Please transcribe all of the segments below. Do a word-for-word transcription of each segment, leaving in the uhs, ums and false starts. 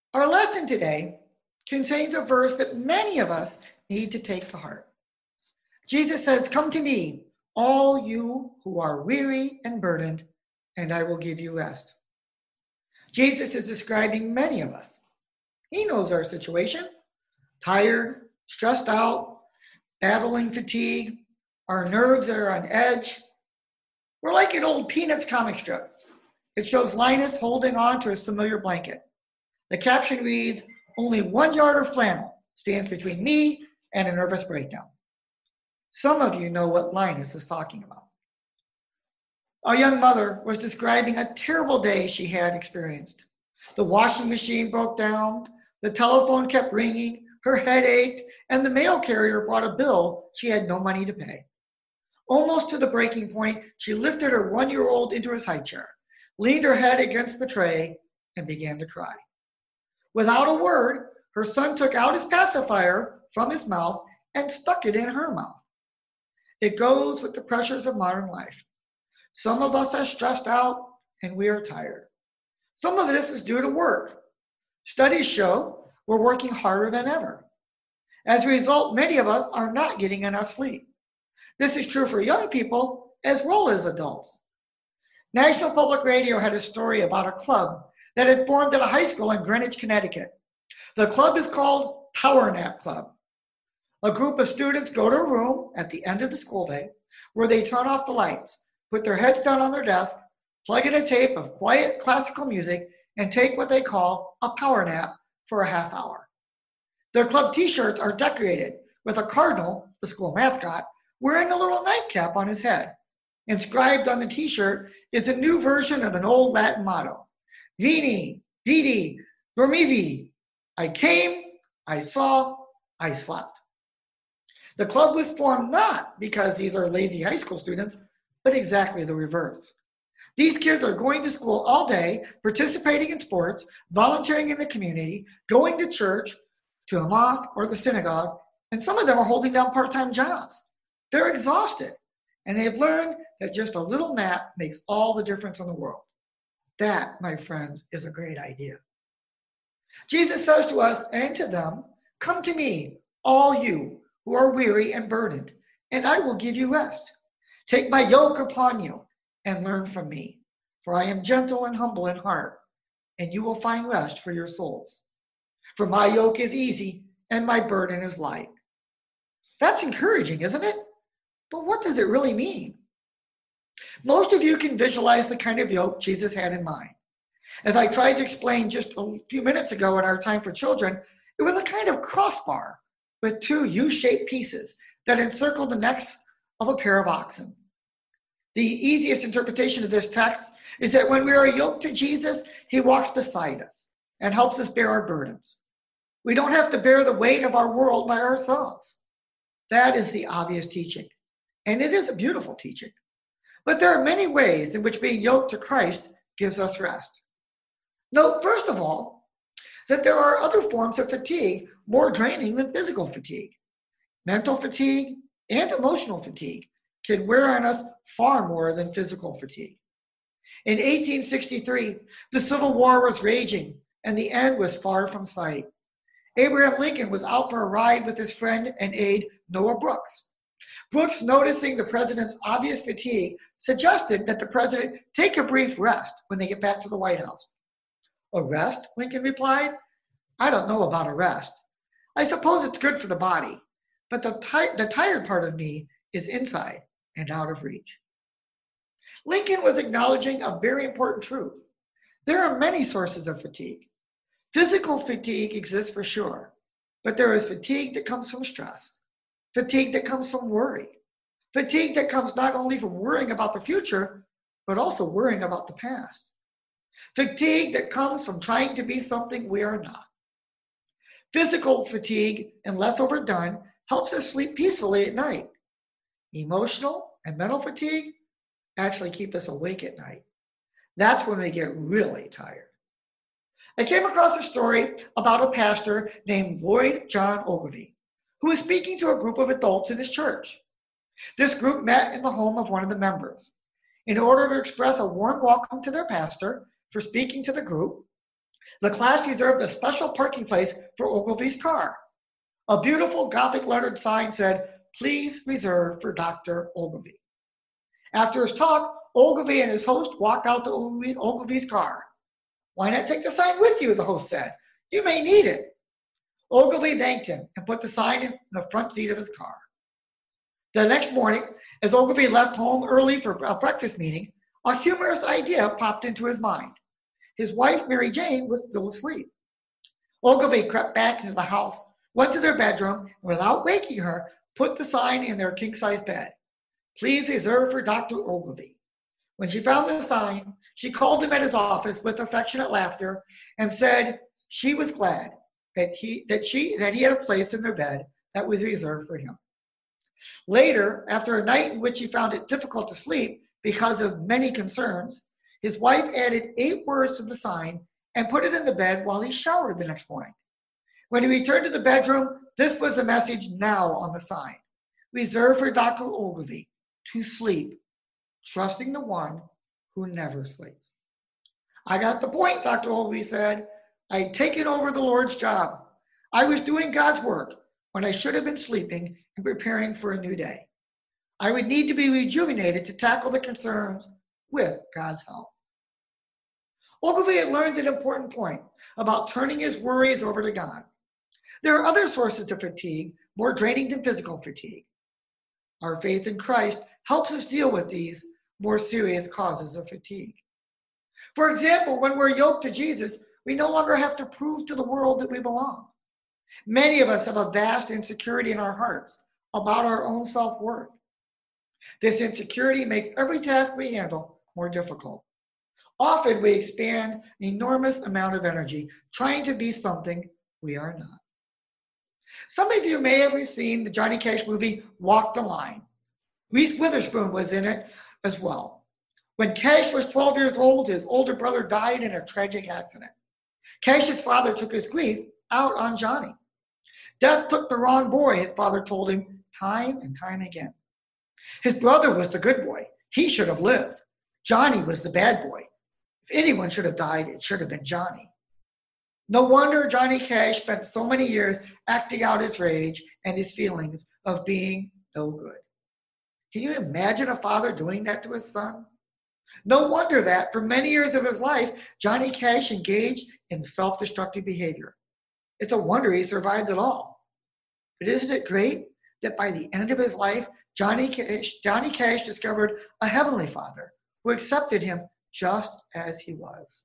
Our lesson today contains a verse that many of us need to take to heart. Jesus says, "Come to me, all you who are weary and burdened, and I will give you rest." Jesus is describing many of us. He knows our situation: tired, stressed out, battling fatigue, our nerves are on edge. We're like an old Peanuts comic strip. It shows Linus holding on to his familiar blanket. The caption reads, "Only one yard of flannel stands between me and a nervous breakdown." Some of you know what Linus is talking about. A young mother was describing a terrible day she had experienced. The washing machine broke down, the telephone kept ringing, her head ached, and the mail carrier brought a bill she had no money to pay. Almost to the breaking point, she lifted her one-year-old into his high chair, leaned her head against the tray, and began to cry. Without a word, her son took out his pacifier from his mouth and stuck it in her mouth. It goes with the pressures of modern life. Some of us are stressed out and we are tired. Some of this is due to work. Studies show we're working harder than ever. As a result, many of us are not getting enough sleep. This is true for young people as well as adults. National Public Radio had a story about a club that had formed at a high school in Greenwich, Connecticut. The club is called Power Nap Club. A group of students go to a room at the end of the school day where they turn off the lights, put their heads down on their desk, plug in a tape of quiet classical music, and take what they call a power nap for a half hour. Their club t-shirts are decorated with a cardinal, the school mascot, wearing a little nightcap on his head. Inscribed on the t-shirt is a new version of an old Latin motto: Veni, Vidi, Dormivi. I came, I saw, I slept. The club was formed not because these are lazy high school students, but exactly the reverse. These kids are going to school all day, participating in sports, volunteering in the community, going to church, to a mosque or the synagogue, and some of them are holding down part-time jobs. They're exhausted, and they've learned that just a little nap makes all the difference in the world. That, my friends, is a great idea. Jesus says to us and to them, "Come to me, all you who are weary and burdened, and I will give you rest. Take my yoke upon you and learn from me, for I am gentle and humble in heart, and you will find rest for your souls. For my yoke is easy and my burden is light." That's encouraging, isn't it? But what does it really mean? Most of you can visualize the kind of yoke Jesus had in mind. As I tried to explain just a few minutes ago in our time for children, it was a kind of crossbar with two U-shaped pieces that encircled the necks of a pair of oxen. The easiest interpretation of this text is that when we are yoked to Jesus, he walks beside us and helps us bear our burdens. We don't have to bear the weight of our world by ourselves. That is the obvious teaching, and it is a beautiful teaching. But there are many ways in which being yoked to Christ gives us rest. Note, first of all, that there are other forms of fatigue more draining than physical fatigue. Mental fatigue and emotional fatigue can wear on us far more than physical fatigue. In eighteen sixty-three, the Civil War was raging and the end was far from sight. Abraham Lincoln was out for a ride with his friend and aide Noah Brooks. Brooks, noticing the president's obvious fatigue, suggested that the president take a brief rest when they get back to the White House. "A rest?" Lincoln replied. "I don't know about a rest. I suppose it's good for the body, but the, ti- the tired part of me is inside and out of reach." Lincoln was acknowledging a very important truth. There are many sources of fatigue. Physical fatigue exists for sure, but there is fatigue that comes from stress, fatigue that comes from worry, fatigue that comes not only from worrying about the future, but also worrying about the past, fatigue that comes from trying to be something we are not. Physical fatigue, unless overdone, helps us sleep peacefully at night. Emotional and mental fatigue actually keep us awake at night. That's when we get really tired. I came across a story about a pastor named Lloyd John Ogilvie, who was speaking to a group of adults in his church. This group met in the home of one of the members. In order to express a warm welcome to their pastor for speaking to the group, The class reserved a special parking place for Ogilvy's car. A beautiful Gothic lettered sign said, "Please reserve for Doctor Ogilvy." After his talk, Ogilvy and his host walked out to Ogilvy's car. "Why not take the sign with you?" the host said. "You may need it." Ogilvy thanked him and put the sign in the front seat of his car. The next morning, as Ogilvy left home early for a breakfast meeting, a humorous idea popped into his mind. His wife, Mary Jane, was still asleep. Ogilvy crept back into the house, went to their bedroom, and without waking her, put the sign in their king-size bed. "Please reserve for Doctor Ogilvy." When she found the sign, she called him at his office with affectionate laughter and said she was glad that he that she that he had a place in their bed that was reserved for him. Later, after a night in which he found it difficult to sleep because of many concerns, his wife added eight words to the sign and put it in the bed while he showered the next morning. When he returned to the bedroom, this was the message now on the sign: "Reserved for Doctor Ogilvy, to sleep, trusting the one who never sleeps." "I got the point," Doctor Ogilvy said. "I had taken over the Lord's job. I was doing God's work when I should have been sleeping and preparing for a new day. I would need to be rejuvenated to tackle the concerns with God's help." Ogilvy had learned an important point about turning his worries over to God. There are other sources of fatigue more draining than physical fatigue. Our faith in Christ helps us deal with these more serious causes of fatigue. For example, when we're yoked to Jesus, we no longer have to prove to the world that we belong. Many of us have a vast insecurity in our hearts about our own self-worth. This insecurity makes every task we handle more difficult. Often we expend an enormous amount of energy trying to be something we are not. Some of you may have seen the Johnny Cash movie Walk the Line. Reese Witherspoon was in it as well. When Cash was twelve years old, his older brother died in a tragic accident. Cash's father took his grief out on Johnny. "Death took the wrong boy," his father told him time and time again. His brother was the good boy. He should have lived. Johnny was the bad boy. If anyone should have died, it should have been Johnny. No wonder Johnny Cash spent so many years acting out his rage and his feelings of being no good. Can you imagine a father doing that to his son? No wonder that for many years of his life, Johnny Cash engaged in self-destructive behavior. It's a wonder he survived at all. But isn't it great that by the end of his life, Johnny Cash, Johnny Cash discovered a heavenly Father who accepted him just as he was.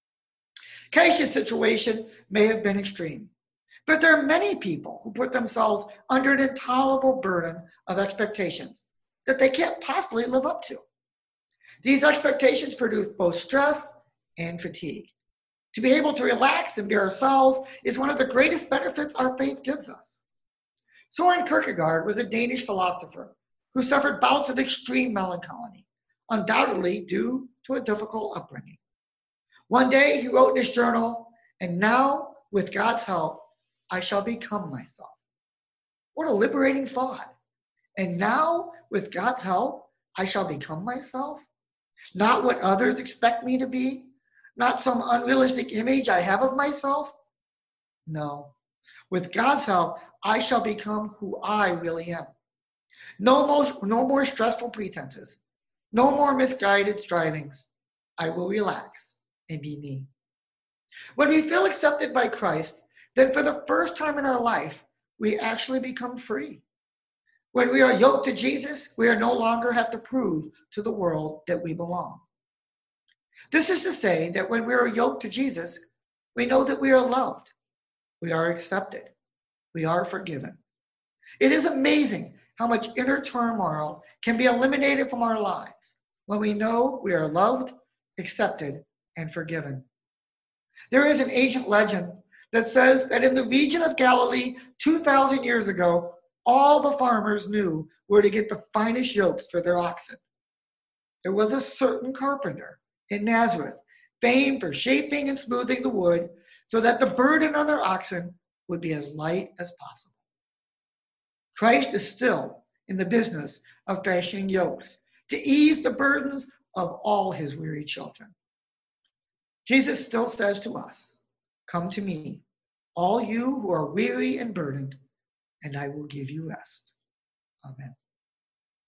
Cash's situation may have been extreme, but there are many people who put themselves under an intolerable burden of expectations that they can't possibly live up to. These expectations produce both stress and fatigue. To be able to relax and be ourselves is one of the greatest benefits our faith gives us. Soren Kierkegaard was a Danish philosopher who suffered bouts of extreme melancholy, undoubtedly due to a difficult upbringing. One day he wrote in his journal, "And now, with God's help, I shall become myself." What a liberating thought. And now, with God's help, I shall become myself? Not what others expect me to be? Not some unrealistic image I have of myself? No. With God's help, I shall become who I really am. No more, no more stressful pretenses. No more misguided strivings. I will relax and be me. When we feel accepted by Christ, then for the first time in our life, we actually become free. When we are yoked to Jesus, we are no longer have to prove to the world that we belong. This is to say that when we are yoked to Jesus, we know that we are loved, we are accepted, we are forgiven. It is amazing how much inner turmoil can be eliminated from our lives when we know we are loved, accepted, and forgiven. There is an ancient legend that says that in the region of Galilee two thousand years ago, all the farmers knew where to get the finest yokes for their oxen. There was a certain carpenter in Nazareth, famed for shaping and smoothing the wood so that the burden on their oxen would be as light as possible. Christ is still in the business of fashioning yokes to ease the burdens of all his weary children. Jesus still says to us, Come to me, all you who are weary and burdened, and I will give you rest. Amen.